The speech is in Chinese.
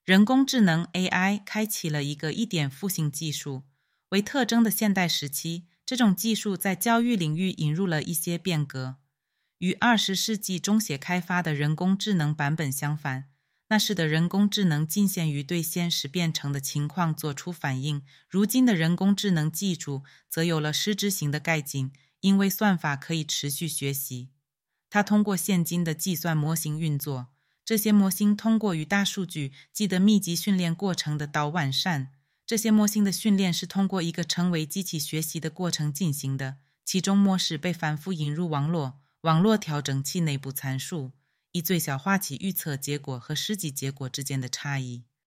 人工智能 AI 开启了一个一点复性技术为特征的现代时期，这种技术在教育领域引入了一些变革。与20世纪中叶开发的人工智能版本相反，那时的人工智能仅限于对现实变成的情况做出反应，如今的人工智能技术则有了实质性的改进，因为算法可以持续学习。它通过现今的计算模型运作，这些模型通过与大数据记得密集训练过程的岛完善。这些模型的训练是通过一个称为机器学习的过程进行的，其中模式被反复引入网络调整其内部参数，以最小化其预测结果和实际结果之间的差异。